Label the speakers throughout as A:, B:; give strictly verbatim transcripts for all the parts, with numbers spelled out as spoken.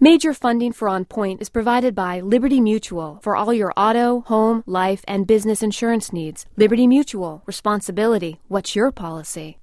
A: Major funding for On Point is provided by Liberty Mutual for all your auto, home, life, and business insurance needs. Liberty Mutual. Responsibility. What's your policy?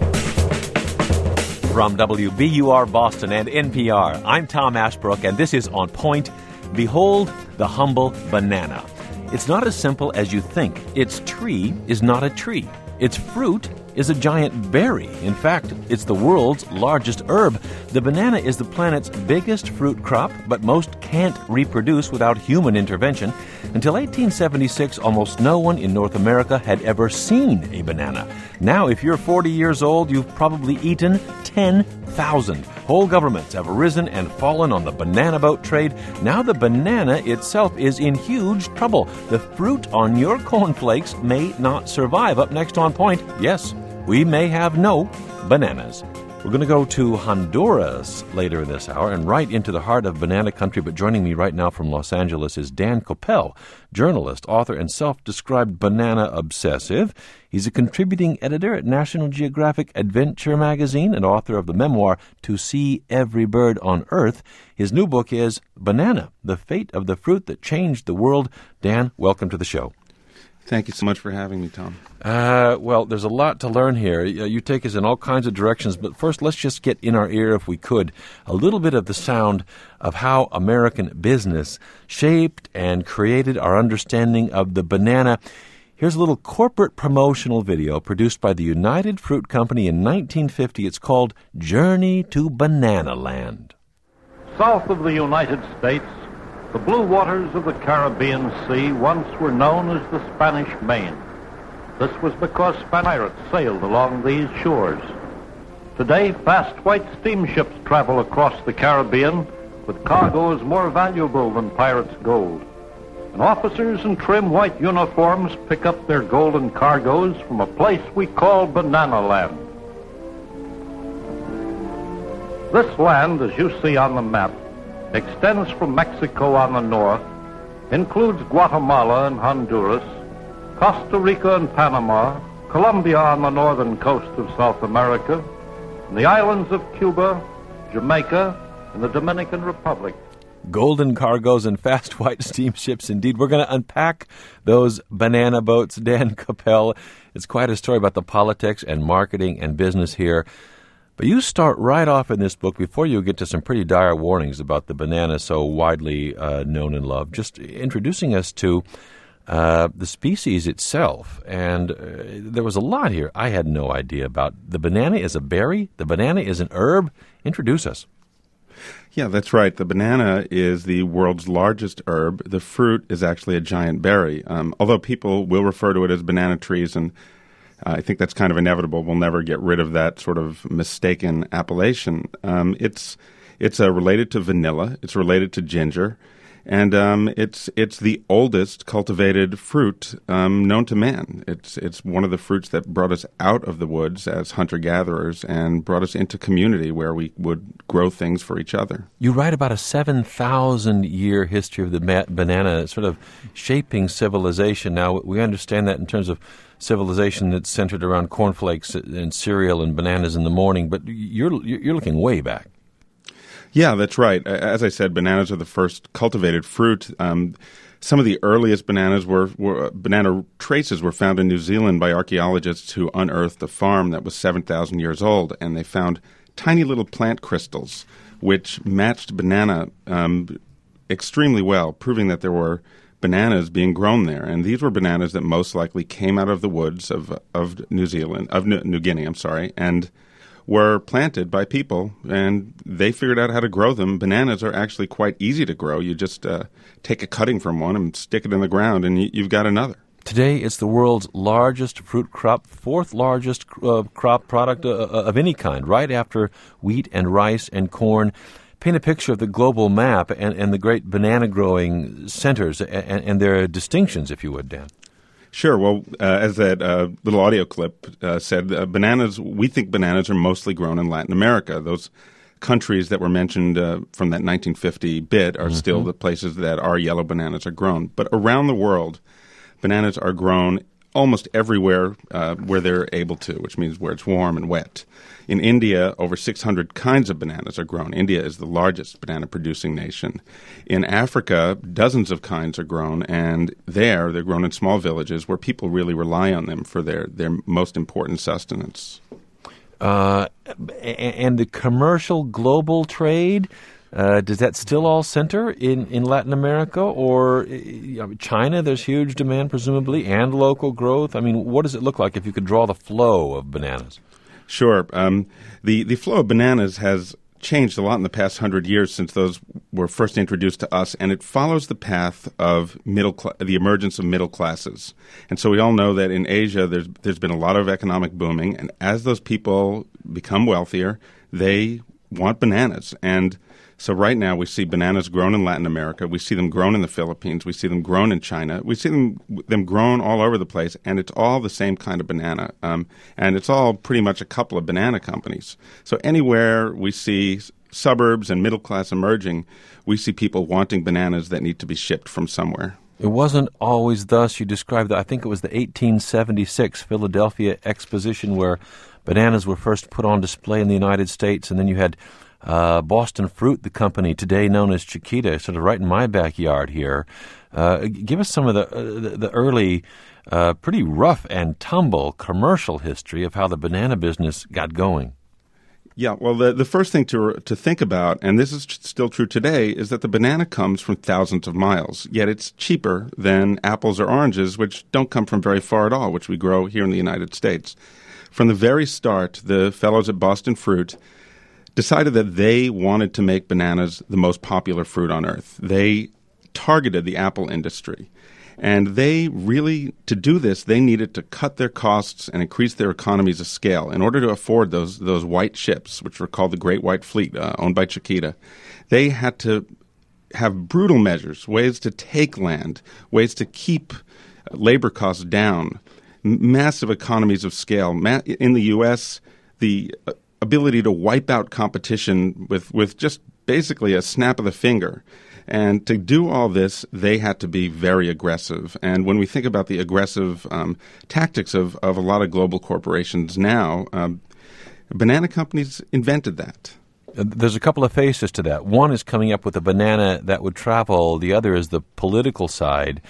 B: From W B U R Boston and N P R, I'm Tom Ashbrook, and this is On Point. Behold the humble banana. It's not as simple as you think. Its tree is not a tree. Its fruit is a giant berry. In fact, it's the world's largest herb. The banana is the planet's biggest fruit crop, but most can't reproduce without human intervention. Until eighteen seventy-six, almost no one in North America had ever seen a banana. Now, if you're forty years old, you've probably eaten ten thousand. Whole governments have arisen and fallen on the banana boat trade. Now the banana itself is in huge trouble. The fruit on your cornflakes may not survive. Up next on Point, yes, we may have no bananas. We're going to go to Honduras later in this hour and right into the heart of banana country. But joining me right now from Los Angeles is Dan Koppel, journalist, author, and self-described banana obsessive. He's a contributing editor at National Geographic Adventure magazine and author of the memoir To See Every Bird on Earth. His new book is Banana, The Fate of the Fruit That Changed the World. Dan, welcome to the show.
C: Thank you so much for having me, Tom.
B: Uh, well, there's a lot to learn here. You take us in all kinds of directions, but first let's just get in our ear, if we could, a little bit of the sound of how American business shaped and created our understanding of the banana. Here's a little corporate promotional video produced by the United Fruit Company in nineteen fifty. It's called Journey to Banana Land.
D: South of the United States, the blue waters of the Caribbean Sea once were known as the Spanish Main. This was because Spanish pirates sailed along these shores. Today, fast white steamships travel across the Caribbean with cargoes more valuable than pirates' gold. And officers in trim white uniforms pick up their golden cargoes from a place we call Banana Land. This land, as you see on the map, extends from Mexico on the north, includes Guatemala and Honduras, Costa Rica and Panama, Colombia on the northern coast of South America, and the islands of Cuba, Jamaica, and the Dominican Republic.
B: Golden cargoes and fast white steamships, indeed. We're going to unpack those banana boats, Dan Koppel. It's quite a story about the politics and marketing and business here. But you start right off in this book, before you get to some pretty dire warnings about the banana so widely uh, known and loved, just introducing us to uh, the species itself. And uh, there was a lot here I had no idea about. The banana is a berry. The banana is an herb. Introduce us.
C: Yeah, that's right. The banana is the world's largest herb. The fruit is actually a giant berry, um, although people will refer to it as banana trees, and Uh, I think that's kind of inevitable. We'll never get rid of that sort of mistaken appellation. Um, it's it's uh, related to vanilla. It's related to ginger, and um, it's it's the oldest cultivated fruit um, known to man. It's it's one of the fruits that brought us out of the woods as hunter-gatherers and brought us into community where we would grow things for each other.
B: You write about a seven thousand year history of the ma- banana sort of shaping civilization. Now, we understand that in terms of civilization that's centered around cornflakes and cereal and bananas in the morning, but you're you're looking way back.
C: Yeah, that's right. As I said, bananas are the first cultivated fruit. Um, some of the earliest bananas were, were banana traces were found in New Zealand by archaeologists who unearthed a farm that was seven thousand years old, and they found tiny little plant crystals which matched banana um, extremely well, proving that there were bananas being grown there. And these were bananas that most likely came out of the woods of of New Zealand, of New, New Guinea, I'm sorry, and were planted by people, and they figured out how to grow them. Bananas are actually quite easy to grow. You just uh, take a cutting from one and stick it in the ground, and you, you've got another.
B: Today, it's the world's largest fruit crop, fourth largest uh, crop product uh, of any kind, right after wheat and rice and corn. Paint a picture of the global map and, and the great banana-growing centers and, and their distinctions, if you would, Dan.
C: Sure. Well, uh, as that uh, little audio clip uh, said, uh, bananas, we think bananas are mostly grown in Latin America. Those countries that were mentioned uh, from that nineteen fifty bit are mm-hmm. still the places that our yellow bananas are grown. But around the world, bananas are grown almost everywhere uh, where they're able to, which means where it's warm and wet. In India, over six hundred kinds of bananas are grown. India is the largest banana-producing nation. In Africa, dozens of kinds are grown, and there they're grown in small villages where people really rely on them for their, their most important sustenance.
B: Uh, and the commercial global trade, uh, does that still all center in, in Latin America? Or you know, China, there's huge demand, presumably, and local growth? I mean, what does it look like if you could draw the flow of bananas?
C: Sure. Um, the, the flow of bananas has changed a lot in the past hundred years since those were first introduced to us, and it follows the path of middle cl- the emergence of middle classes. And so we all know that in Asia there's there's been a lot of economic booming, and as those people become wealthier, they want bananas. And so right now we see bananas grown in Latin America. We see them grown in the Philippines. We see them grown in China. We see them them grown all over the place, and it's all the same kind of banana. Um, and it's all pretty much a couple of banana companies. So anywhere we see suburbs and middle class emerging, we see people wanting bananas that need to be shipped from somewhere.
B: It wasn't always thus. You described, I think it was the eighteen seventy-six Philadelphia Exposition where bananas were first put on display in the United States, and then you had Uh, Boston Fruit, the company today known as Chiquita, sort of right in my backyard here. Uh, give us some of the uh, the, the early, uh, pretty rough and tumble commercial history of how the banana business got going.
C: Yeah, well, the, the first thing to to think about, and this is tr- still true today, is that the banana comes from thousands of miles, yet it's cheaper than apples or oranges, which don't come from very far at all, which we grow here in the United States. From the very start, the fellows at Boston Fruit decided that they wanted to make bananas the most popular fruit on earth. They targeted the apple industry. And they really, to do this, they needed to cut their costs and increase their economies of scale in order to afford those those white ships, which were called the Great White Fleet, uh, owned by Chiquita. They had to have brutal measures, ways to take land, ways to keep labor costs down, m- massive economies of scale. Ma- in the U S, the uh, ability to wipe out competition with, with just basically a snap of the finger. And to do all this, they had to be very aggressive. And when we think about the aggressive um, tactics of, of a lot of global corporations now, um, banana companies invented that.
B: There's a couple of faces to that. One is coming up with a banana that would travel. The other is the political side.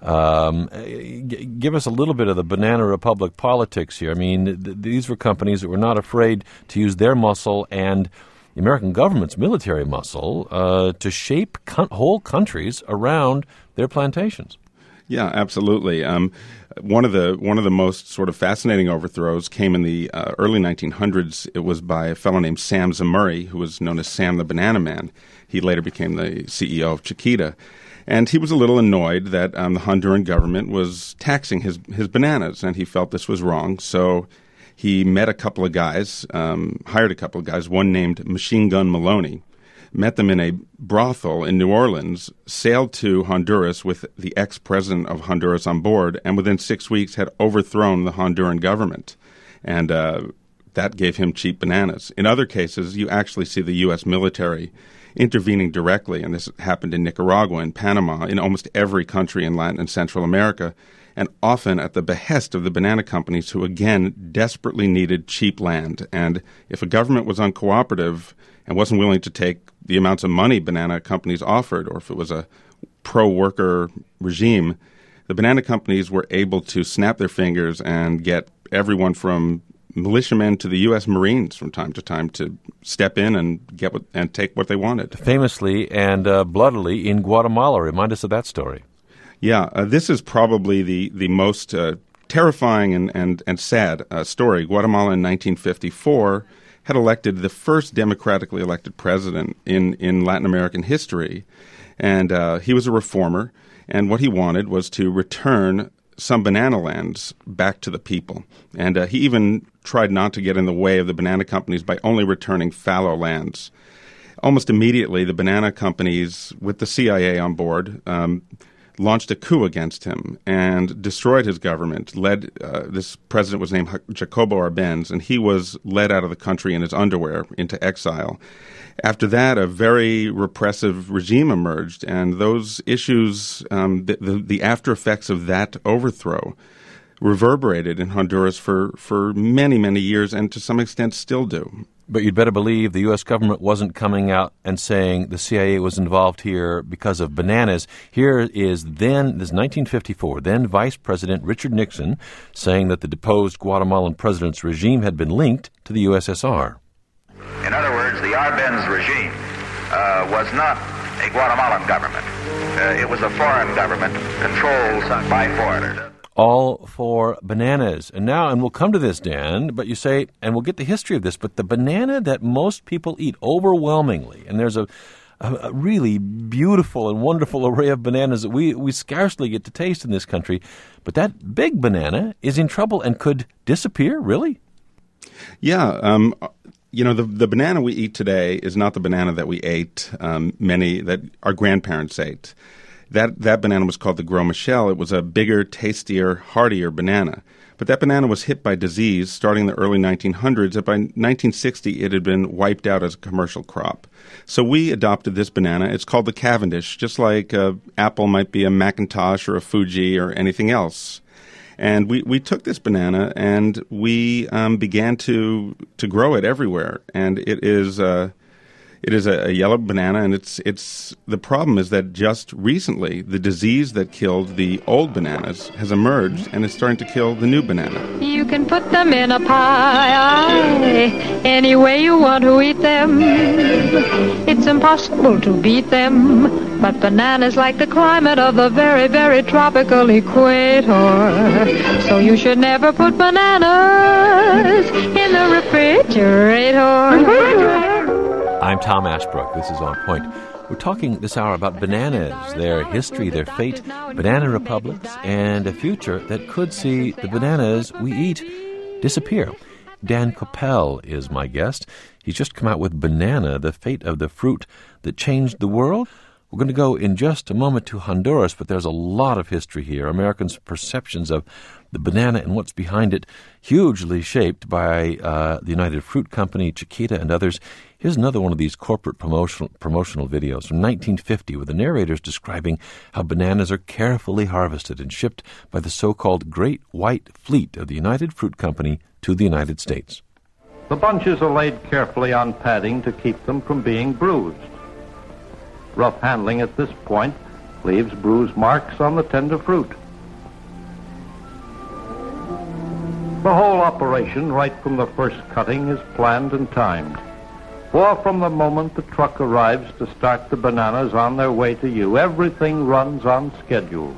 B: Um, g- give us a little bit of the Banana Republic politics here. I mean, th- these were companies that were not afraid to use their muscle and the American government's military muscle uh, to shape co- whole countries around their plantations.
C: Yeah, absolutely. Um, one of the one of the most sort of fascinating overthrows came in the uh, early nineteen hundreds. It was by a fellow named Sam Zemurray, who was known as Sam the Banana Man. He later became the C E O of Chiquita. And he was a little annoyed that um, the Honduran government was taxing his, his bananas, and he felt this was wrong. So he met a couple of guys, um, hired a couple of guys, one named Machine Gun Maloney, met them in a brothel in New Orleans, sailed to Honduras with the ex-president of Honduras on board, and within six weeks had overthrown the Honduran government. And uh, that gave him cheap bananas. In other cases, you actually see the U S military intervening directly, and this happened in Nicaragua, in Panama, in almost every country in Latin and Central America, and often at the behest of the banana companies who, again, desperately needed cheap land. And if a government was uncooperative and wasn't willing to take the amounts of money banana companies offered, or if it was a pro-worker regime, the banana companies were able to snap their fingers and get everyone from militiamen to the U S Marines from time to time to step in and get what, and take what they wanted.
B: Famously and uh, bloodily in Guatemala. Remind us of that story.
C: Yeah, uh, this is probably the, the most uh, terrifying and, and, and sad uh, story. Guatemala in nineteen fifty-four had elected the first democratically elected president in, in Latin American history. And uh, he was a reformer, and what he wanted was to return some banana lands back to the people. And uh, he even tried not to get in the way of the banana companies by only returning fallow lands. Almost immediately, the banana companies, with the C I A on board, um, launched a coup against him and destroyed his government. Led uh, this president was named Jacobo Arbenz, and he was led out of the country in his underwear into exile. After that, a very repressive regime emerged, and those issues, um, the, the, the after effects of that overthrow, reverberated in Honduras for, for many, many years and to some extent still do.
B: But you'd better believe the U S government wasn't coming out and saying the C I A was involved here because of bananas. Here is then, this is nineteen fifty-four, then Vice President Richard Nixon saying that the deposed Guatemalan president's regime had been linked to the U S S R.
E: In other words, the Arbenz regime uh, was not a Guatemalan government. Uh, it was a foreign government controlled by foreigners.
B: All for bananas. And now, and we'll come to this, Dan, but you say, and we'll get the history of this, but the banana that most people eat overwhelmingly, and there's a, a, a really beautiful and wonderful array of bananas that we, we scarcely get to taste in this country, but that big banana is in trouble and could disappear, really?
C: Yeah, um, you know, the the banana we eat today is not the banana that we ate, um, many, that our grandparents ate. That that banana was called the Gros Michel. It was a bigger, tastier, heartier banana. But that banana was hit by disease starting in the early nineteen hundreds, and by nineteen sixty it had been wiped out as a commercial crop. So we adopted this banana. It's called the Cavendish, just like uh, Apple might be a Macintosh or a Fuji or anything else. And we, we took this banana and we um, began to to grow it everywhere. And it is... Uh, It is a, a yellow banana, and it's it's the problem is that just recently the disease that killed the old bananas has emerged and is starting to kill the new banana.
F: You can put them in a pie any way you want to eat them. It's impossible to beat them, but bananas like the climate of the very, very tropical equator. So you should never put bananas in the refrigerator.
B: I'm Tom Ashbrook. This is On Point. We're talking this hour about bananas, their history, their fate, banana republics, and a future that could see the bananas we eat disappear. Dan Koppel is my guest. He's just come out with Banana, the Fate of the Fruit That Changed the World. We're going to go in just a moment to Honduras, but there's a lot of history here. Americans' perceptions of the banana and what's behind it, hugely shaped by uh, the United Fruit Company, Chiquita, and others. Here's another one of these corporate promotional promotional videos from nineteen fifty with the narrators describing how bananas are carefully harvested and shipped by the so-called Great White Fleet of the United Fruit Company to the United States.
D: The bunches are laid carefully on padding to keep them from being bruised. Rough handling at this point leaves bruise marks on the tender fruit. The whole operation, right from the first cutting, is planned and timed. For from the moment the truck arrives to start the bananas on their way to you, everything runs on schedule.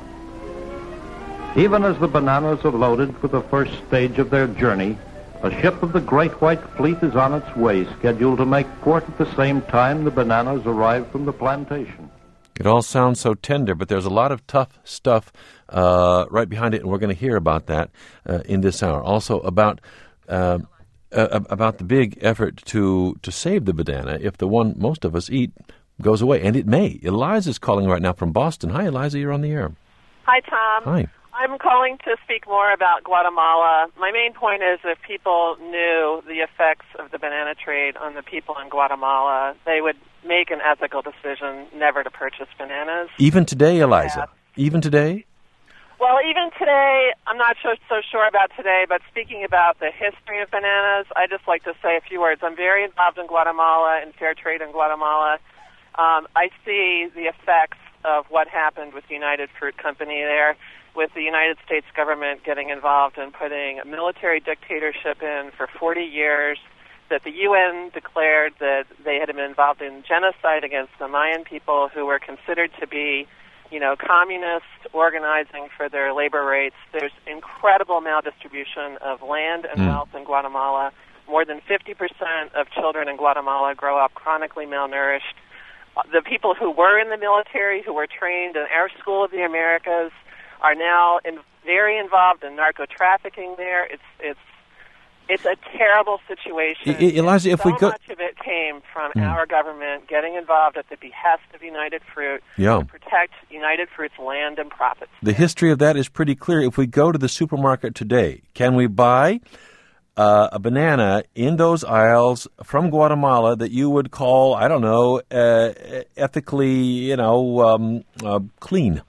D: Even as the bananas are loaded for the first stage of their journey, a ship of the Great White Fleet is on its way, scheduled to make port at the same time the bananas arrive from the plantation.
B: It all sounds so tender, but there's a lot of tough stuff uh, right behind it, and we're going to hear about that uh, in this hour. Also about uh, uh, about the big effort to to save the banana if the one most of us eat goes away, and it may. Eliza's calling right now from Boston. Hi, Eliza, you're on the air.
G: Hi, Tom.
B: Hi.
G: I'm calling to speak more about Guatemala. My main point is if people knew the effects of the banana trade on the people in Guatemala, they would make an ethical decision never to purchase bananas.
B: Even today, Eliza?
G: Yeah.
B: Even today?
G: Well, even today, I'm not so, so sure about today, but speaking about the history of bananas, I'd just like to say a few words. I'm very involved in Guatemala and fair trade in Guatemala. Um, I see the effects of what happened with the United Fruit Company there, with the United States government getting involved in putting a military dictatorship in for forty years, that the U N declared that they had been involved in genocide against the Mayan people who were considered to be, you know, communists organizing for their labor rates. There's incredible maldistribution of land and mm. wealth in Guatemala. More than fifty percent of children in Guatemala grow up chronically malnourished. The people who were in the military, who were trained in Air School of the Americas, are now in, very involved in narco trafficking there. It's it's it's a terrible situation.
B: I, Eliza, if
G: so
B: we go,
G: much of it came from mm. our government getting involved at the behest of United Fruit
B: yeah.
G: to protect United Fruit's land and profits.
B: The history of that is pretty clear. If we go to the supermarket today, can we buy uh, a banana in those aisles from Guatemala that you would call, I don't know, uh, ethically, you know, um, uh, clean?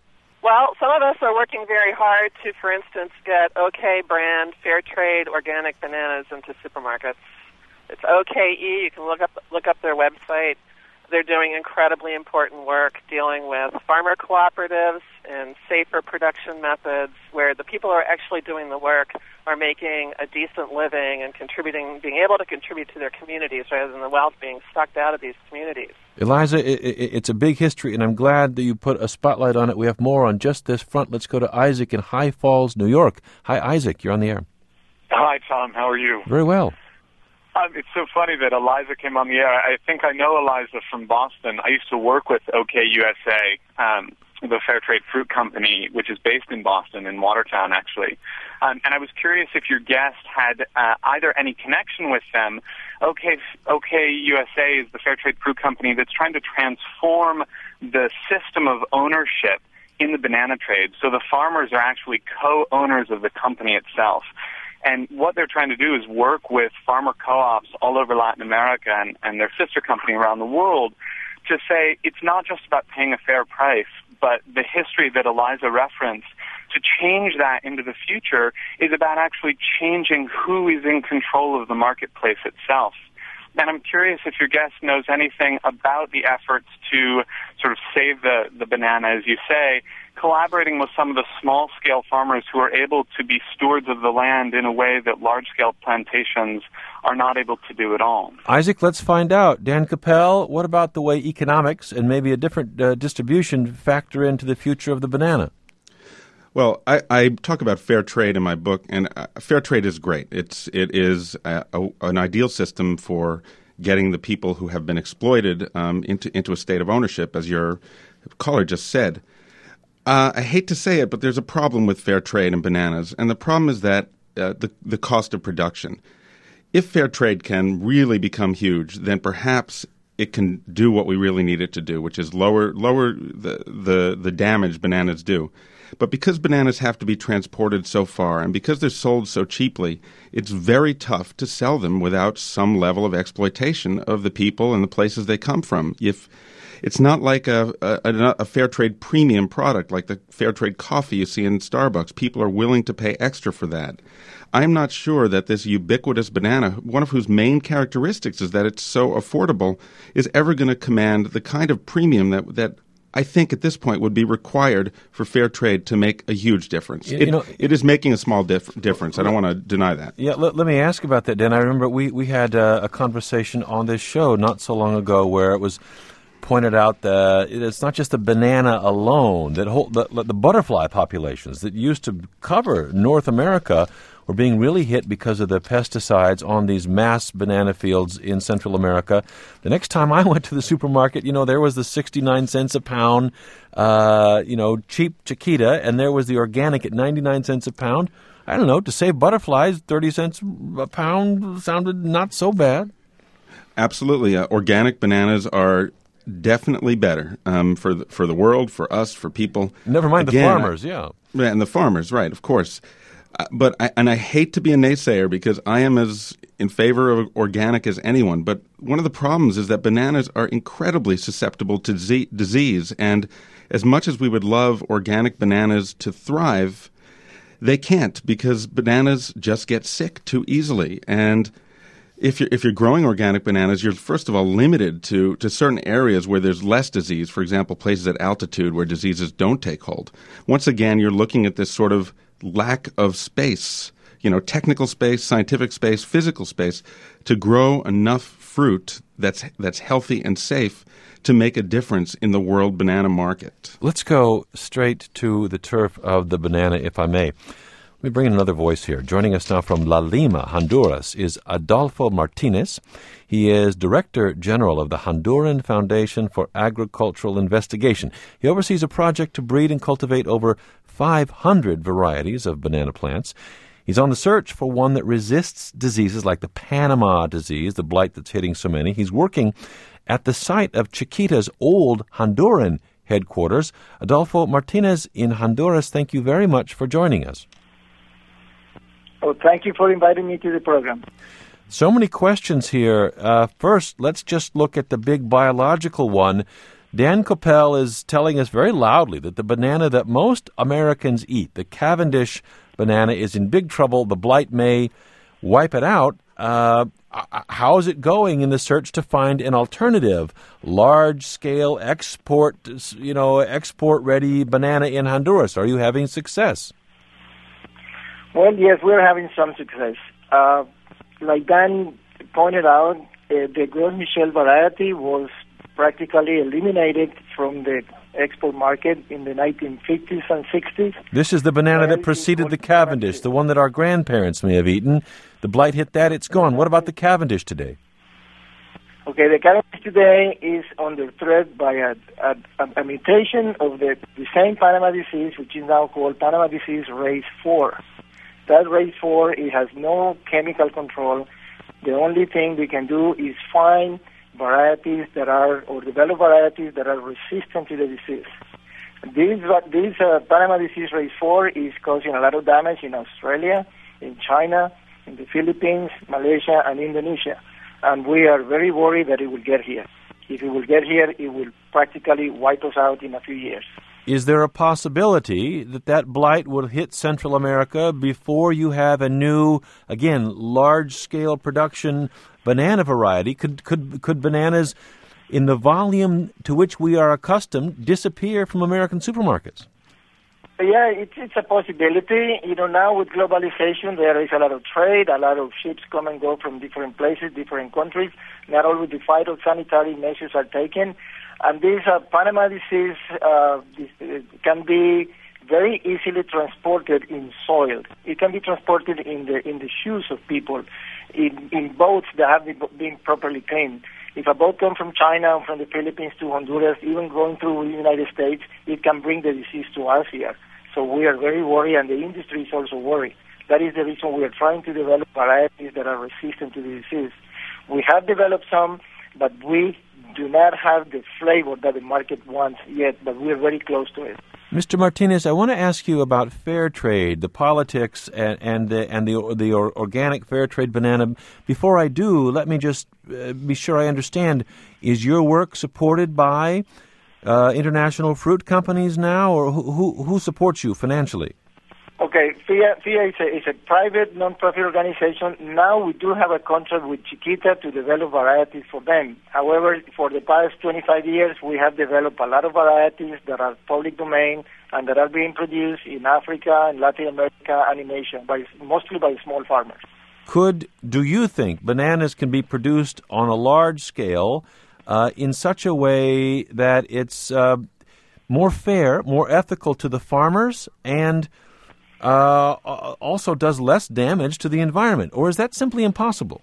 G: Well, some of us are working very hard to, for instance, get OK brand fair trade organic bananas into supermarkets. It's O K E. You can look up look up their website. They're doing incredibly important work dealing with farmer cooperatives and safer production methods where the people who are actually doing the work are making a decent living and contributing, being able to contribute to their communities rather than the wealth being sucked out of these communities.
B: Eliza, it, it, it's a big history, and I'm glad that you put a spotlight on it. We have more on just this front. Let's go to Isaac in High Falls, New York. Hi, Isaac. You're on the air.
H: Hi, Tom. How are you?
B: Very well.
H: Um, it's so funny that Eliza came on the air. I think I know Eliza from Boston. I used to work with O K U S A, um, the Fair Trade Fruit Company, which is based in Boston, in Watertown, actually. Um, and I was curious if your guest had uh, either any connection with them. OK, OK U S A is the Fair Trade Fruit Company that's trying to transform the system of ownership in the banana trade. So the farmers are actually co-owners of the company itself. And what they're trying to do is work with farmer co-ops all over Latin America and, and their sister company around the world to say it's not just about paying a fair price, but the history that Eliza referenced, to change that into the future is about actually changing who is in control of the marketplace itself. And I'm curious if your guest knows anything about the efforts to sort of save the, the banana, as you say, collaborating with some of the small-scale farmers who are able to be stewards of the land in a way that large-scale plantations are not able to do at all.
B: Isaac, let's find out. Dan Capel, what about the way economics and maybe a different uh, distribution factor into the future of the banana?
C: Well, I, I talk about fair trade in my book, and uh, fair trade is great. It's it is a, a, an ideal system for getting the people who have been exploited um, into into a state of ownership, as your caller just said. Uh, I hate to say it, but there's a problem with fair trade in bananas, and the problem is that uh, the the cost of production. If fair trade can really become huge, then perhaps it can do what we really need it to do, which is lower lower the the, the damage bananas do. But because bananas have to be transported so far and because they're sold so cheaply, it's very tough to sell them without some level of exploitation of the people and the places they come from. If it's not like a, a, a fair trade premium product like the fair trade coffee you see in Starbucks. People are willing to pay extra for that. I'm not sure that this ubiquitous banana, one of whose main characteristics is that it's so affordable, is ever going to command the kind of premium that that I think at this point would be required for fair trade to make a huge difference.
B: You,
C: it,
B: you know,
C: it is making a small dif- difference. I don't want to deny that.
B: Yeah, let, let me ask about that, Dan. I remember we, we had uh, a conversation on this show not so long ago where it was pointed out that it's not just the banana alone, that whole, the, the butterfly populations that used to cover North America were being really hit because of the pesticides on these mass banana fields in Central America. The next time I went to the supermarket, you know, there was the sixty-nine cents a pound, uh, you know, cheap Chiquita, and there was the organic at ninety-nine cents a pound. I don't know, to save butterflies, thirty cents a pound sounded not so bad.
C: Absolutely. Uh, organic bananas are definitely better um, for the, for the world, for us, for people.
B: Never mind
C: Again,
B: the farmers, yeah.
C: Yeah, and the farmers, right, of course. Uh, but I, and I hate to be a naysayer because I am as in favor of organic as anyone. But one of the problems is that bananas are incredibly susceptible to z- disease. And as much as we would love organic bananas to thrive, they can't because bananas just get sick too easily. And if you're, if you're growing organic bananas, you're first of all limited to, to certain areas where there's less disease. For example, places at altitude where diseases don't take hold. Once again, you're looking at this sort of lack of space, you know, technical space, scientific space, physical space, to grow enough fruit that's that's healthy and safe to make a difference in the world banana market.
B: Let's go straight to the turf of the banana, if I may. Let me bring in another voice here. Joining us now from La Lima, Honduras, is Adolfo Martinez. He is Director General of the Honduran Foundation for Agricultural Investigation. He oversees a project to breed and cultivate over five hundred varieties of banana plants. He's on the search for one that resists diseases like the Panama disease, the blight that's hitting so many. He's working at the site of Chiquita's old Honduran headquarters. Adolfo Martinez in Honduras, thank you very much for joining us.
I: Oh, thank you for inviting me to the program.
B: So many questions here. Uh, first, let's just look at the big biological one. Dan Koppel is telling us very loudly that the banana that most Americans eat, the Cavendish banana, is in big trouble. The blight may wipe it out. Uh, how is it going in the search to find an alternative, large-scale export, you know, export-ready banana in Honduras? Are you having success?
I: Well, yes, we're having some success. Uh, like Dan pointed out, uh, the Gros Michel variety was practically eliminated from the export market in the nineteen fifties and sixties.
B: This is the banana that preceded the Cavendish, the one that our grandparents may have eaten. The blight hit that, it's gone. What about the Cavendish today?
I: Okay, the Cavendish today is under threat by a, a, a mutation of the, the same Panama disease, which is now called Panama disease race four. That race four, it has no chemical control. The only thing we can do is find varieties that are, or develop varieties that are resistant to the disease. This, this uh, Panama disease race four is causing a lot of damage in Australia, in China, in the Philippines, Malaysia, and Indonesia. And we are very worried that it will get here. If it will get here, it will practically wipe us out in a few years.
B: Is there a possibility that that blight will hit Central America before you have a new, again, large-scale production banana variety? Could could could bananas, in the volume to which we are accustomed, disappear from American supermarkets?
I: Yeah, it's, it's a possibility. You know, now with globalization, there is a lot of trade, a lot of ships come and go from different places, different countries. Not always the phytosanitary measures are taken. And this uh, Panama disease uh, this, uh, can be very easily transported in soil. It can be transported in the in the shoes of people, in, in boats that have been properly cleaned. If a boat comes from China or from the Philippines to Honduras, even going through the United States, it can bring the disease to us here. So we are very worried, and the industry is also worried. That is the reason we are trying to develop varieties that are resistant to the disease. We have developed some, but we do not have the flavor that the market wants yet, but we're very close to it.
B: Mister Martinez, I want to ask you about fair trade, the politics, and and the and the the organic fair trade banana. Before I do, let me just uh, be sure I understand: is your work supported by uh, international fruit companies now, or who who, who supports you financially?
I: Okay, F I A, F I A is, a, is a private non-profit organization. Now we do have a contract with Chiquita to develop varieties for them. However, for the past twenty-five years, we have developed a lot of varieties that are public domain and that are being produced in Africa, in Latin America, and in Asia, by, mostly by small farmers.
B: Could, do you think, bananas can be produced on a large scale uh, in such a way that it's uh, more fair, more ethical to the farmers, and Uh, also does less damage to the environment? Or is that simply impossible?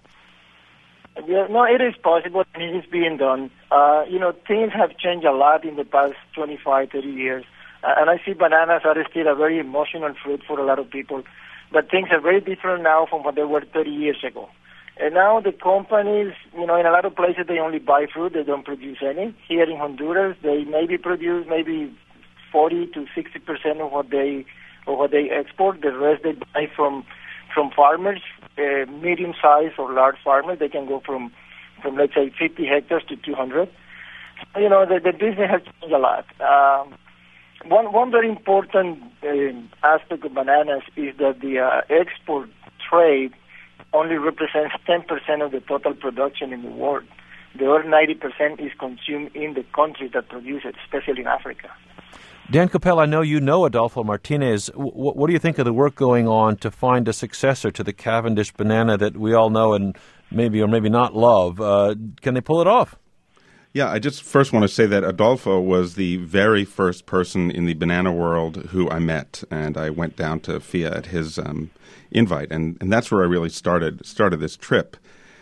I: Yeah, no, it is possible, and it is being done. Uh, you know, things have changed a lot in the past twenty-five, thirty years. Uh, and I see bananas are still a very emotional fruit for a lot of people. But things are very different now from what they were thirty years ago. And now the companies, you know, in a lot of places they only buy fruit, they don't produce any. Here in Honduras, they maybe produce maybe forty to sixty percent of what they or what they export. The rest they buy from from farmers, uh, medium-sized or large farmers. They can go from, from let's say, fifty hectares to two hundred. You know, the, the business has changed a lot. Um, one, one very important uh, aspect of bananas is that the uh, export trade only represents ten percent of the total production in the world. The other ninety percent is consumed in the countries that produce it, especially in Africa.
B: Dan Koppel, I know you know Adolfo Martinez. W- what do you think of the work going on to find a successor to the Cavendish banana that we all know and maybe or maybe not love? Uh, can they pull it off?
C: Yeah, I just first want to say that Adolfo was the very first person in the banana world who I met, and I went down to F I A at his um, invite, and, and that's where I really started started this trip.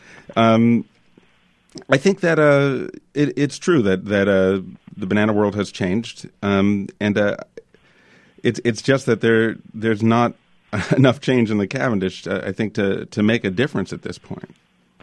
C: Um, I think that uh, it, it's true that that uh, the banana world has changed, um, and uh, it's it's just that there there's not enough change in the Cavendish, uh, I think, to to make a difference at this point.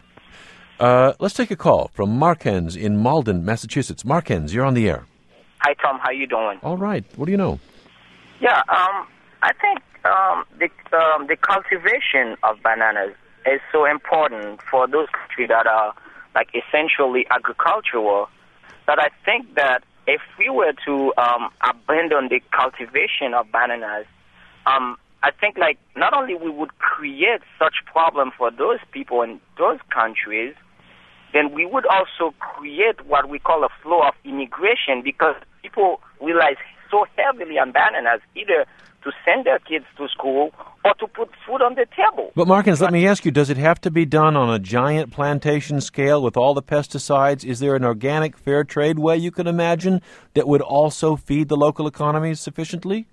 B: Uh, let's take a call from Markens in Malden, Massachusetts. Markens, you're on the air.
J: Hi, Tom. How you doing?
B: All right. What do you know?
J: Yeah, um, I think um, the um, the cultivation of bananas is so important for those countries that are like essentially agricultural, that I think that if we were to um, abandon the cultivation of bananas, um, I think like not only we would create such problem for those people in those countries, then we would also create what we call a flow of immigration, because people rely so heavily on bananas, either to send their kids to school or to put food on the table.
B: But Markins, let me ask you, does it have to be done on a giant plantation scale with all the pesticides? Is there an organic fair trade way you can imagine that would also feed the local economies sufficiently?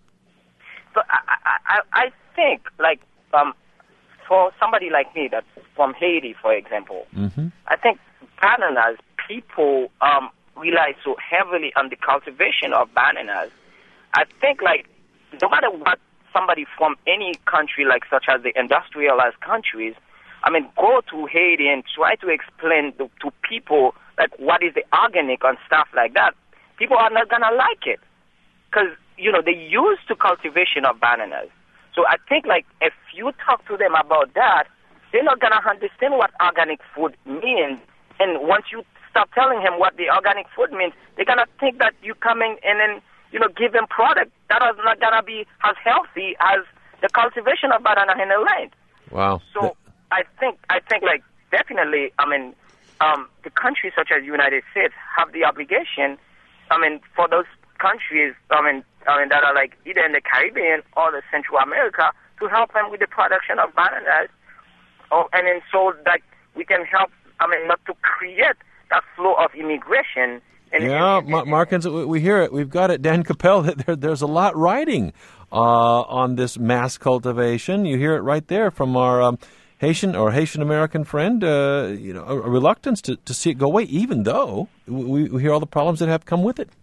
J: So I, I, I think, like, um, for somebody like me that's from Haiti, for example,
B: mm-hmm.
J: I think bananas, people um, rely so heavily on the cultivation of bananas. I think, like, no matter what somebody from any country, like such as the industrialized countries, I mean, go to Haiti and try to explain to, to people, like, what is the organic and stuff like that, people are not going to like it. Because, you know, they're used to cultivation of bananas. So I think, like, if you talk to them about that, they're not going to understand what organic food means. And once you start telling him what the organic food means, they're going to think that you're coming and then, you know, give them product that is not going to be as healthy as the cultivation of banana in the land.
B: Wow.
J: So I think, I think, like, definitely, I mean, um, the countries such as the United States have the obligation, I mean, for those countries, I mean, I mean, that are, like, either in the Caribbean or the Central America, to help them with the production of bananas. Oh, and then so that we can help, I mean, not to create that flow of immigration. And,
B: yeah,
J: and,
B: and, Markins, we hear it. We've got it. Dan Capel, there, there's a lot writing uh, on this mass cultivation. You hear it right there from our um, Haitian or Haitian-American friend, uh, you know, a, a reluctance to, to see it go away, even though we, we hear all the problems that have come with it.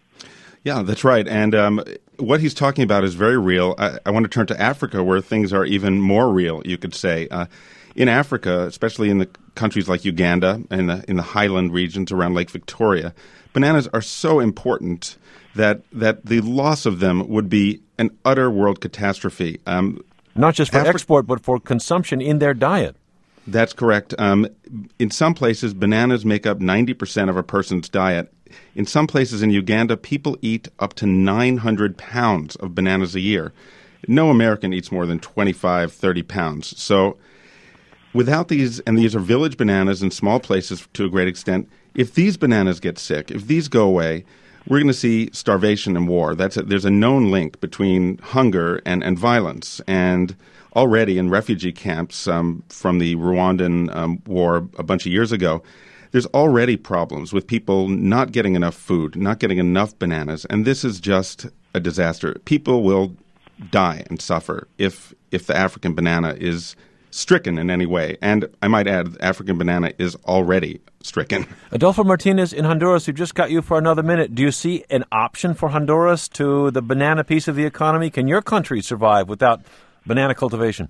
C: Yeah, that's right. And um, what he's talking about is very real. I, I want to turn to Africa, where things are even more real, you could say. Uh, in Africa, especially in the countries like Uganda and the, in the highland regions around Lake Victoria, bananas are so important that that the loss of them would be an utter world catastrophe. Um,
B: Not just for
C: Afri-
B: export, but for consumption in their diet.
C: That's correct. Um, in some places, bananas make up ninety percent of a person's diet. In some places in Uganda, people eat up to nine hundred pounds of bananas a year. No American eats more than twenty-five, thirty pounds. So without these, and these are village bananas in small places to a great extent, if these bananas get sick, if these go away, we're going to see starvation and war. That's a, there's a known link between hunger and, and violence. And already in refugee camps um, from the Rwandan um, war a bunch of years ago, there's already problems with people not getting enough food, not getting enough bananas, and this is just a disaster. People will die and suffer if if the African banana is stricken in any way. And I might add, the African banana is already stricken.
B: Adolfo Martinez in Honduras, we've just got you for another minute. Do you see an option for Honduras to the banana piece of the economy? Can your country survive without banana cultivation?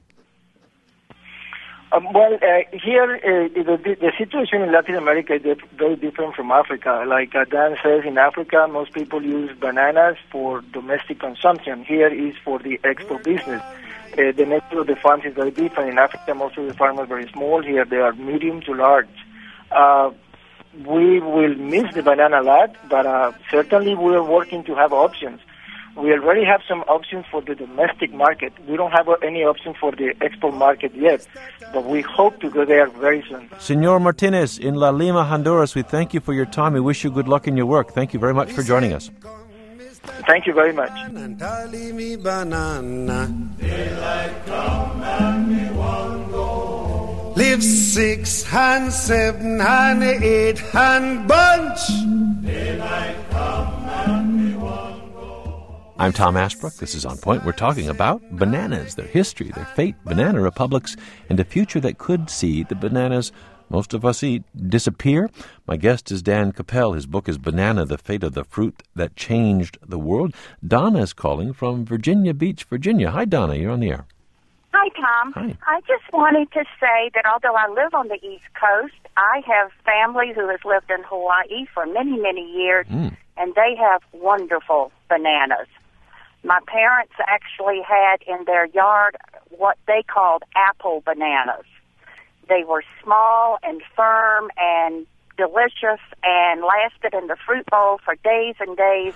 I: Um, well, uh, here, uh, the, the situation in Latin America is very different from Africa. Like uh, Dan says, in Africa, most people use bananas for domestic consumption. Here is for the export business. Uh, the nature of the farms is very different. In Africa, most of the farms are very small. Here, they are medium to large. Uh, we will miss the banana a lot, but uh, certainly we are working to have options. We already have some options for the domestic market. We don't have any option for the export market yet, but we hope to go there very soon.
B: Senor Martinez in La Lima, Honduras, we thank you for your time. We wish you good luck in your work. Thank you very much for joining us.
I: Thank you very much.
K: Live six hand, seven hand, eight hand bunch. Daylight come and we won't go.
B: I'm Tom Ashbrook. This is On Point. We're talking about bananas, their history, their fate, banana republics, and a future that could see the bananas most of us eat disappear. My guest is Dan Capel. His book is Banana, the Fate of the Fruit That Changed the World. Donna is calling from Virginia Beach, Virginia. Hi, Donna. You're on the air.
L: Hi, Tom.
B: Hi.
L: I just wanted to say that although I live on the East Coast, I have family who has lived in Hawaii for many, many years,
B: Mm.
L: and they have wonderful bananas. My parents actually had in their yard what they called apple bananas. They were small and firm and delicious and lasted in the fruit bowl for days and days.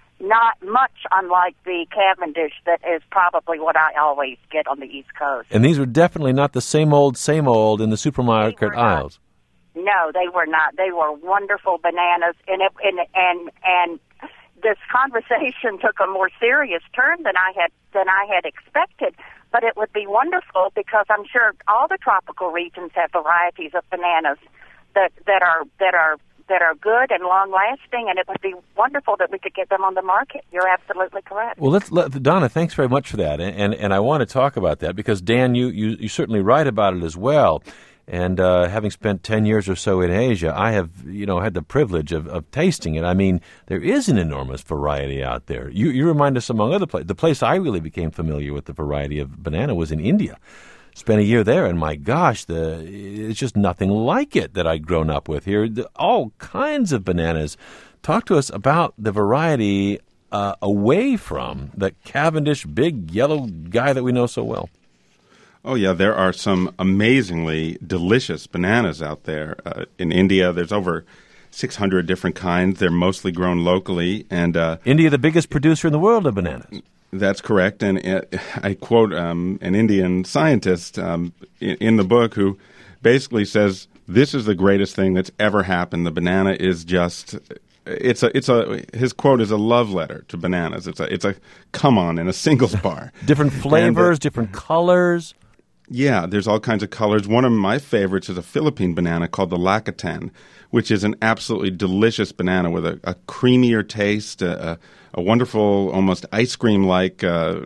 L: Not much unlike the Cavendish that is probably what I always get on the East Coast.
B: And these were definitely not the same old, same old in the supermarket aisles.
L: No, they were not. They were wonderful bananas, and it, and and and this conversation took a more serious turn than I had than I had expected. But it would be wonderful because I'm sure all the tropical regions have varieties of bananas that that are that are. that are good and long-lasting, and it would be wonderful that we could get them on the market. You're absolutely correct.
B: Well, let's let, Donna, thanks very much for that, and, and and I want to talk about that because, Dan, you, you, you certainly write about it as well, and uh, having spent ten years or so in Asia, I have, you know, had the privilege of, of tasting it. I mean, there is an enormous variety out there. You, you remind us, among other places, the place I really became familiar with the variety of banana was in India. Spent a year there, and my gosh, the it's just nothing like it that I'd grown up with here. The, all kinds of bananas. Talk to us about the variety uh, away from the Cavendish big yellow guy that we know so well.
C: Oh, yeah, there are some amazingly delicious bananas out there. Uh, in India, there's over six hundred different kinds. They're mostly grown locally. and uh,
B: India, the biggest producer in the world of bananas.
C: That's correct, and it, I quote um, an Indian scientist um, in, in the book who basically says, this is the greatest thing that's ever happened. The banana is just, it's a, it's a, his quote is a love letter to bananas. It's a, it's a come on in a singles bar.
B: Different flavors, and, uh, different colors.
C: Yeah, there's all kinds of colors. One of my favorites is a Philippine banana called the Lacatan, which is an absolutely delicious banana with a, a creamier taste, a, a, a wonderful, almost ice cream-like uh,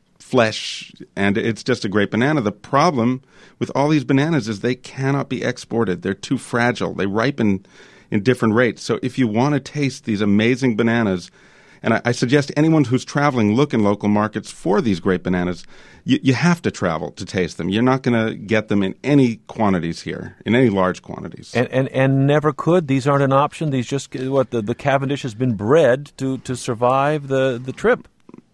C: flesh, and it's just a great banana. The problem with all these bananas is they cannot be exported. They're too fragile. They ripen in different rates. So if you want to taste these amazing bananas, and I, I suggest anyone who's traveling look in local markets for these great bananas. You, you have to travel to taste them. You're not going to get them in any quantities here, in any large quantities.
B: And and, and never could? These aren't an option? These just, what, the, the Cavendish has been bred to, to survive the, the trip?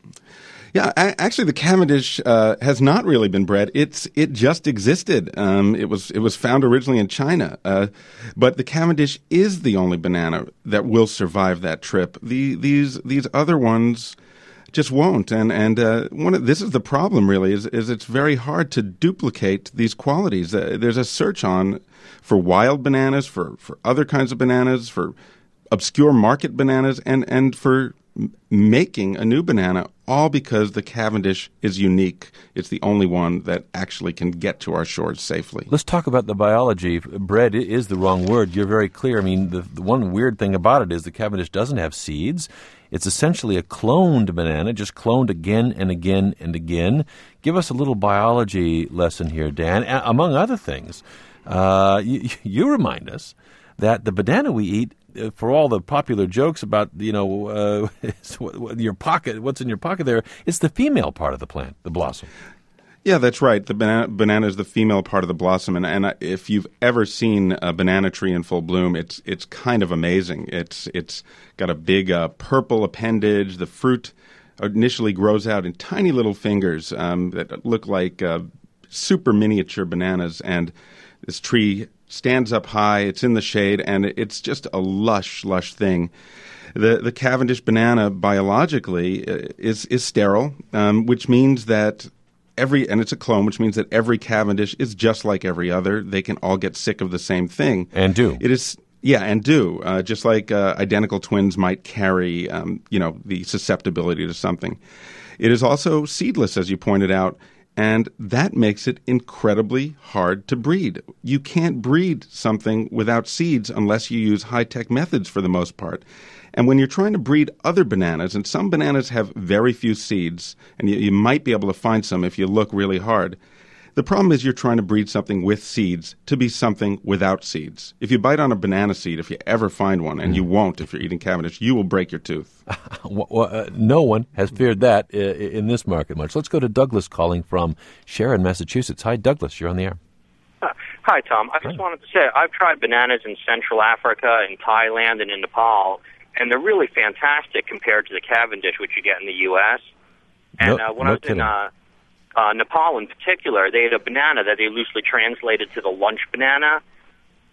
C: Yeah, a- actually, the Cavendish uh, has not really been bred. It's it just existed. Um, it was it was found originally in China, uh, but the Cavendish is the only banana that will survive that trip. The these these other ones just won't. And and uh, one of, this is the problem. Really, is is it's very hard to duplicate these qualities. Uh, there's a search on for wild bananas, for for other kinds of bananas, for obscure market bananas, and and for making a new banana, all because the Cavendish is unique. It's the only one that actually can get to our shores safely.
B: Let's talk about the biology. Bred is the wrong word. You're very clear. I mean, the, the one weird thing about it is the Cavendish doesn't have seeds. It's essentially a cloned banana, just cloned again and again and again. Give us a little biology lesson here, Dan. A- among other things, uh, you, you remind us that the banana we eat, for all the popular jokes about, you know, uh, your pocket, what's in your pocket there, it's the female part of the plant, the blossom.
C: Yeah, that's right. The banana, banana is the female part of the blossom, and, and if you've ever seen a banana tree in full bloom, it's it's kind of amazing. It's it's got a big uh, purple appendage. The fruit initially grows out in tiny little fingers um, that look like uh, super miniature bananas, and this tree stands up high, it's in the shade, and it's just a lush, lush thing. The the Cavendish banana biologically is is sterile, um, which means that every, and it's a clone, which means that every Cavendish is just like every other. They can all get sick of the same thing.
B: And do.
C: It is, yeah, and do. Uh, just like uh, identical twins might carry, um, you know, the susceptibility to something. It is also seedless, as you pointed out. And that makes it incredibly hard to breed. You can't breed something without seeds unless you use high-tech methods for the most part. And when you're trying to breed other bananas, and some bananas have very few seeds, and you, you might be able to find some if you look really hard, the problem is you're trying to breed something with seeds to be something without seeds. If you bite on a banana seed, if you ever find one, and you won't if you're eating Cavendish, you will break your tooth.
B: Well, uh, no one has feared that uh, in this market much. Let's go to Douglas calling from Sharon, Massachusetts. Hi, Douglas. You're on the air.
M: Uh, hi, Tom. I just
B: Hi.
M: wanted to say I've tried bananas in Central Africa, in Thailand, and in Nepal, and they're really fantastic compared to the Cavendish, which you get in the U S. And
B: no,
M: uh, when
B: no
M: I was
B: kidding.
M: in uh, uh, Nepal in particular, they had a banana that they loosely translated to the lunch banana,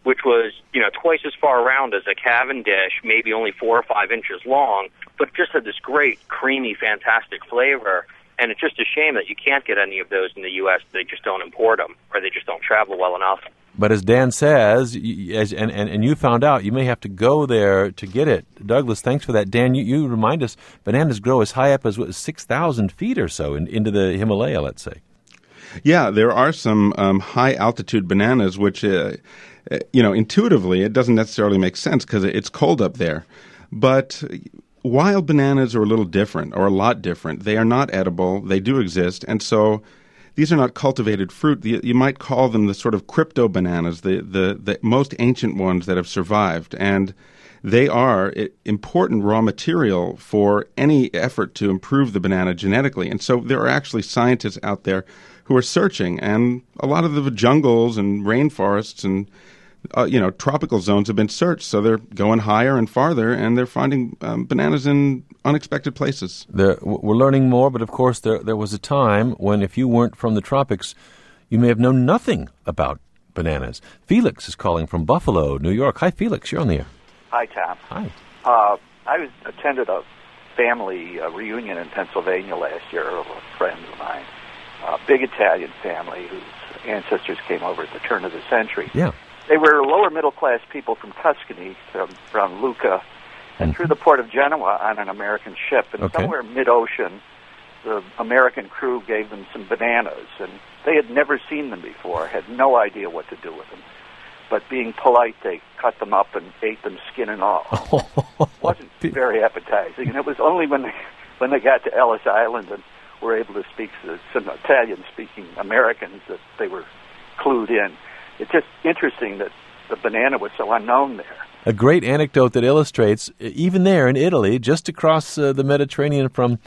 M: which was, you know, twice as far around as a Cavendish, maybe only four or five inches long, but just had this great, creamy, fantastic flavor. And it's just a shame that you can't get any of those in the U S They just don't import them, or they just don't travel well enough.
B: But as Dan says, y- as, and, and, and you found out, you may have to go there to get it. Douglas, thanks for that. Dan, you, you remind us, bananas grow as high up as what, six thousand feet or so in, into the Himalaya, let's say.
C: Yeah, there are some um, high-altitude bananas, which, uh, you know, intuitively, it doesn't necessarily make sense because it's cold up there. But wild bananas are a little different, or a lot different. They are not edible. They do exist. And so these are not cultivated fruit. You, you might call them the sort of crypto bananas, the, the, the most ancient ones that have survived. And they are important raw material for any effort to improve the banana genetically. And so there are actually scientists out there who are searching. And a lot of the jungles and rainforests and Uh, you know, tropical zones have been searched, so they're going higher and farther, and they're finding um, bananas in unexpected places.
B: There, we're learning more, but of course there there was a time when if you weren't from the tropics, you may have known nothing about bananas. Felix is calling from Buffalo, New York. Hi, Felix. You're on the air.
N: Hi, Tom.
B: Hi.
N: Uh, I was, attended a family uh, reunion in Pennsylvania last year of a friend of mine, a big Italian family whose ancestors came over at the turn of the century.
B: Yeah.
N: They were lower middle class people from Tuscany, from, from Lucca, and through the port of Genoa on an American ship. And
B: Okay.
N: somewhere mid-ocean, the American crew gave them some bananas, and they had never seen them before, had no idea what to do with them. But being polite, they cut them up and ate them skin and all. It wasn't very appetizing, and it was only when they, when they got to Ellis Island and were able to speak to some Italian-speaking Americans that they were clued in. It's just interesting that the banana was so unknown there.
B: A great anecdote that illustrates, even there in Italy, just across uh, the Mediterranean from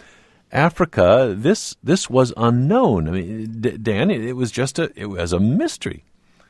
B: Africa, this this was unknown. I mean, D- Dan, it, it was just a it was a mystery.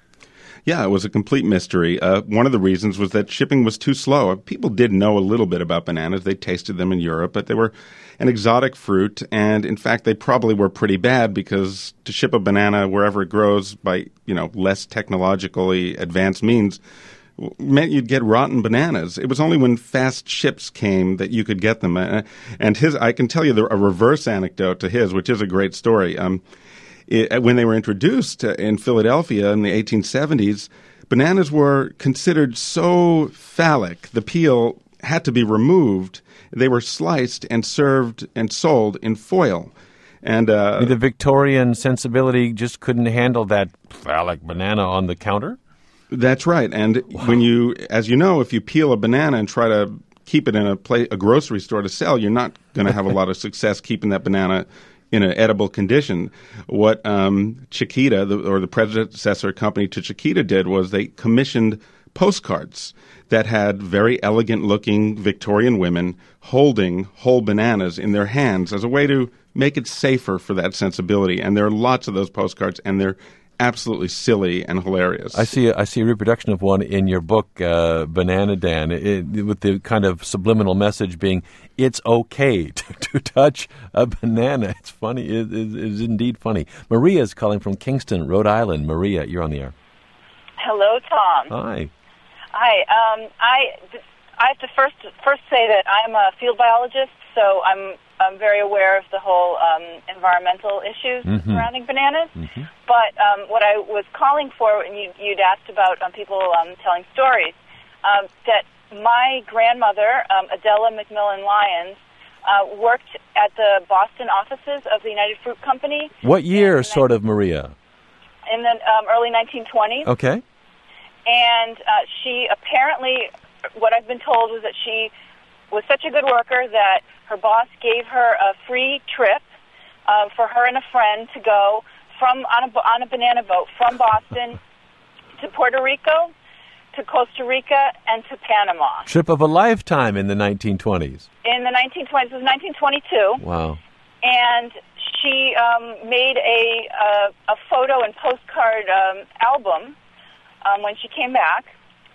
C: Yeah, it was a complete mystery. Uh, one of the reasons was that shipping was too slow. People did know a little bit about bananas. They tasted them in Europe, but they were an exotic fruit, and in fact, they probably were pretty bad because to ship a banana wherever it grows by, you know, less technologically advanced means meant you'd get rotten bananas. It was only when fast ships came that you could get them. And his, I can tell you the, a reverse anecdote to his, which is a great story. Um, It, when they were introduced in Philadelphia in the eighteen seventies, bananas were considered so phallic, the peel had to be removed. They were sliced and served and sold in foil. And uh,
B: the Victorian sensibility just couldn't handle that phallic banana on the counter?
C: That's right. And wow. when you, as you know, if you peel a banana and try to keep it in a, play, a grocery store to sell, you're not going to have a lot of success keeping that banana in an edible condition. What um, Chiquita, the, or the predecessor company to Chiquita, did was they commissioned postcards that had very elegant-looking Victorian women holding whole bananas in their hands as a way to make it safer for that sensibility. And there are lots of those postcards, and they're absolutely silly and hilarious.
B: I see. A, I see a reproduction of one in your book, uh, Banana Dan, it, with the kind of subliminal message being, "It's okay to, to touch a banana." It's funny. It, it, it is indeed funny. Maria is calling from Kingston, Rhode Island. Maria, you're on the air.
O: Hello, Tom.
B: Hi.
O: Hi. Um, I I have to first first say that I'm a field biologist, so I'm I'm very aware of the whole um, environmental issues mm-hmm. surrounding bananas. Mm-hmm. But um, what I was calling for, and you, you'd asked about um, people um, telling stories, um, that my grandmother, um, Adela McMillan Lyons, uh, worked at the Boston offices of the United Fruit Company.
B: What year, sort of, Maria?
O: In the um, early nineteen twenties.
B: Okay.
O: And uh, she apparently, what I've been told was that she was such a good worker that her boss gave her a free trip uh, for her and a friend to go from on a, on a banana boat from Boston to Puerto Rico, to Costa Rica, and to Panama.
B: Trip of a lifetime in the nineteen twenties.
O: In the nineteen twenties, it was nineteen twenty-two.
B: Wow.
O: And she um, made a, uh, a photo and postcard um, album um, when she came back.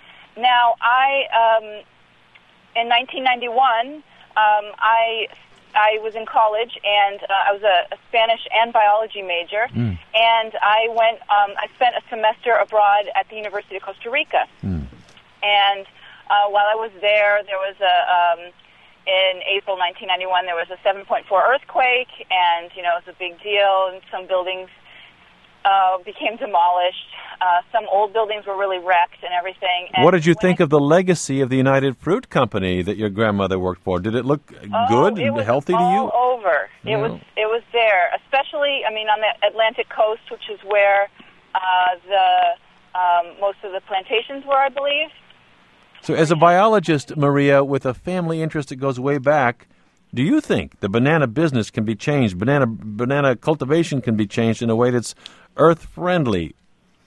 O: Now, I, um, in nineteen ninety-one, um, I I was in college, and uh, I was a, a Spanish and biology major, mm. and I went. Um, I spent a semester abroad at the University of Costa Rica, mm. and uh, while I was there, there was a um, in April nineteen ninety-one there was a seven point four earthquake, and you know it was a big deal, and some buildings uh, became demolished. Uh, some old buildings were really wrecked and everything. And
B: what did you think I, of the legacy of the United Fruit Company that your grandmother worked for? Did it look
O: oh,
B: good
O: it
B: and
O: was
B: healthy to you?
O: All over. It
B: yeah.
O: was. It was there, especially. I mean, on the Atlantic coast, which is where uh, the um, most of the plantations were, I believe.
B: So, as a biologist, Maria, with a family interest that goes way back, do you think the banana business can be changed? Banana banana cultivation can be changed in a way that's earth-friendly?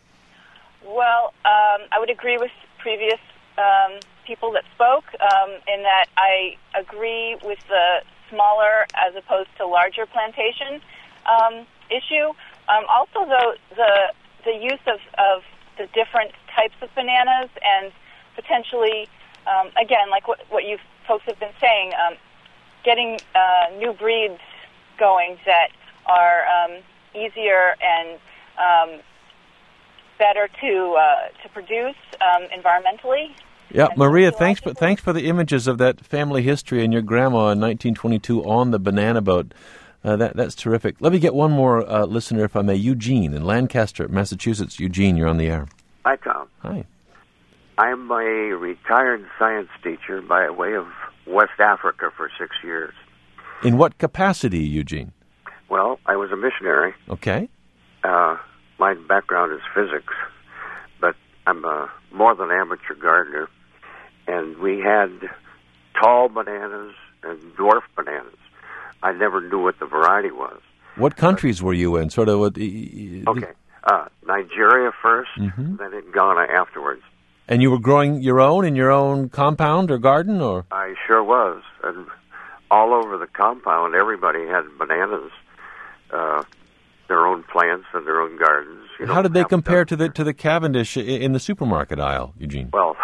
O: Well, um, I would agree with previous um, people that spoke um, in that I agree with the smaller as opposed to larger plantation um, issue. Um, also, though, the the use of, of the different types of bananas and potentially, um, again, like what, what you folks have been saying, um, getting uh, new breeds going that are um, easier and um, better to uh, to produce um, environmentally.
B: Yeah, Maria, thanks for, thanks for the images of that family history and your grandma in nineteen twenty-two on the banana boat. Uh, that That's terrific. Let me get one more uh, listener, if I may. Eugene in Lancaster, Massachusetts. Eugene, you're on the air.
P: Hi, Tom.
B: Hi.
P: I'm a retired science teacher by way of West Africa for six years.
B: In what capacity, Eugene?
P: Well, I was a missionary.
B: Okay.
P: Uh, my background is physics, but I'm a more than amateur gardener, and we had tall bananas and dwarf bananas. I never knew what the variety was.
B: What countries were you in? Sort of what? The,
P: okay, uh, Nigeria first,
B: mm-hmm.
P: then in Ghana afterwards.
B: And you were growing your own in your own compound or garden, or?
P: I sure was, and all over the compound, everybody had bananas, uh, their own plants and their own gardens. You
B: How did they compare to the to the Cavendish in the supermarket aisle, Eugene?
P: Well,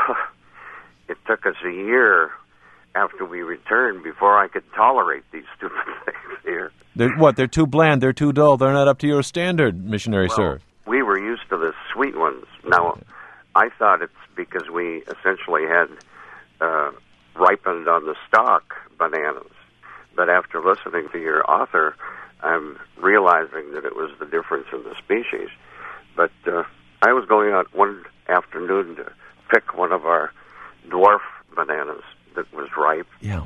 P: it took us a year after we returned before I could tolerate these stupid things here.
B: They're, what? They're too bland. They're too dull. They're not up to your standard, missionary
P: well,
B: sir.
P: We were used to the sweet ones. Now, I thought it's because we essentially had uh, ripened on the stalk bananas. But after listening to your author, I'm realizing that it was the difference in the species. But uh, I was going out one afternoon to pick one of our dwarf bananas that was ripe.
B: Yeah.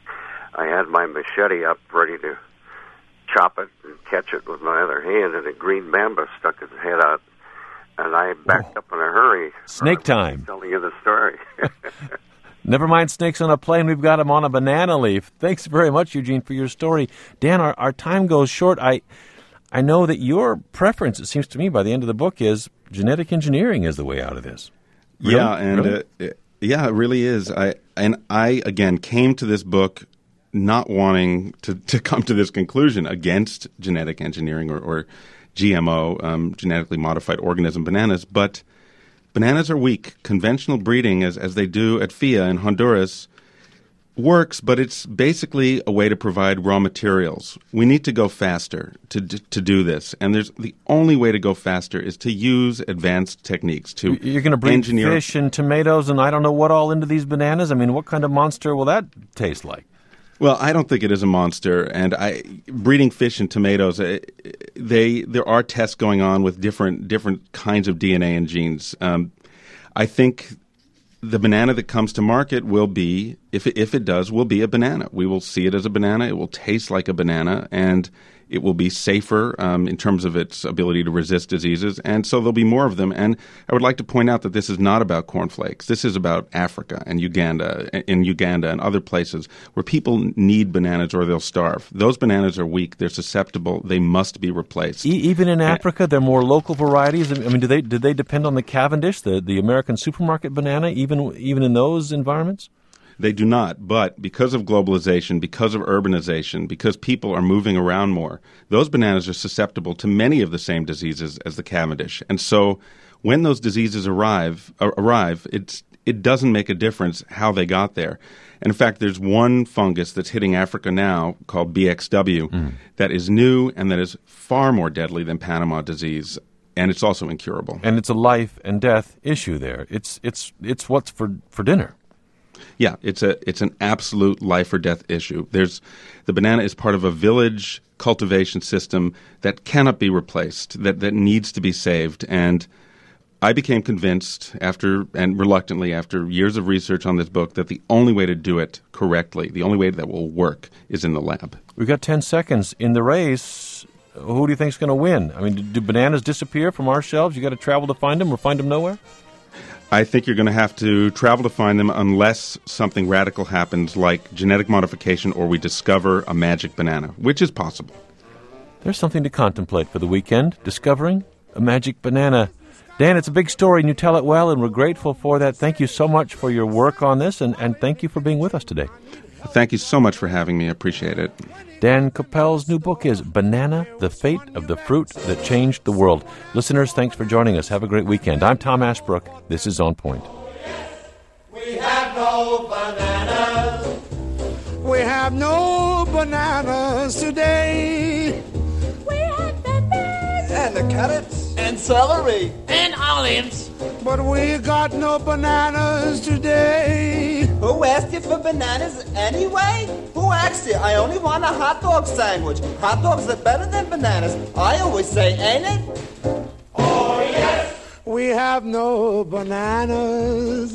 P: I had my machete up ready to chop it and catch it with my other hand, and a green mamba stuck his head out, and I backed oh. up in a hurry.
B: Snake time.
P: Telling you the story.
B: Never mind snakes on a plane. We've got them on a banana leaf. Thanks very much, Eugene, for your story. Dan, our, our time goes short. I I know that your preference, it seems to me, by the end of the book, is genetic engineering is the way out of this.
C: Really? Yeah, and really? uh, yeah, it really is. I and I again came to this book not wanting to, to come to this conclusion against genetic engineering or, or G M O, um, genetically modified organism bananas, but bananas are weak. Conventional breeding, as as they do at F I A in Honduras, works, but it's basically a way to provide raw materials. We need to go faster to to do this, and there's the only way to go faster is to use advanced techniques to
B: You're going to bring
C: engineer
B: fish and tomatoes and I don't know what all into these bananas? I mean, what kind of monster will that taste like?
C: Well, I don't think it is a monster, and I breeding fish and tomatoes. They there are tests going on with different different kinds of D N A and genes. Um, I think the banana that comes to market will be, if it, if it does, will be a banana. We will see it as a banana. It will taste like a banana, and it will be safer um, in terms of its ability to resist diseases, and so there'll be more of them. And I would like to point out that this is not about cornflakes. This is about Africa and Uganda, in Uganda and other places where people need bananas or they'll starve. Those bananas are weak. They're susceptible. They must be replaced.
B: E- even in Africa, they're more local varieties. I mean, do they do they depend on the Cavendish, the, the American supermarket banana, even even in those environments?
C: They do not, but because of globalization, because of urbanization, because people are moving around more, those bananas are susceptible to many of the same diseases as the Cavendish. And so when those diseases arrive, arrive, it's it doesn't make a difference how they got there. And in fact, there's one fungus that's hitting Africa now called B X W mm. that is new and that is far more deadly than Panama disease, and it's also incurable.
B: And it's a life and death issue there. It's it's it's what's for, for dinner.
C: Yeah, it's a it's an absolute life or death issue. There's the banana is part of a village cultivation system that cannot be replaced, that, that needs to be saved. And I became convinced after, and reluctantly after years of research on this book, that the only way to do it correctly, the only way that will work, is in the lab.
B: We've got ten seconds in the race. Who do you think is going to win? I mean, do, do bananas disappear from our shelves? You got to travel to find them or find them nowhere?
C: I think you're going to have to travel to find them unless something radical happens like genetic modification or we discover a magic banana, which is possible.
B: There's something to contemplate for the weekend, discovering a magic banana. Dan, it's a big story, and you tell it well, and we're grateful for that. Thank you so much for your work on this, and, and thank you for being with us today.
C: Thank you so much for having me. I appreciate it.
B: Dan Koppel's new book is Banana, The Fate of the Fruit That Changed the World. Listeners, thanks for joining us. Have a great weekend. I'm Tom Ashbrook. This is On Point.
K: We have no bananas. We have no bananas today.
Q: We have peppers.
K: And the carrots. And celery.
Q: And olives.
K: But we got no bananas today.
R: Who asked you for bananas anyway? Who asked you? I only want a hot dog sandwich. Hot dogs are better than bananas. I always say, ain't it?
K: Oh, yes. We have no bananas.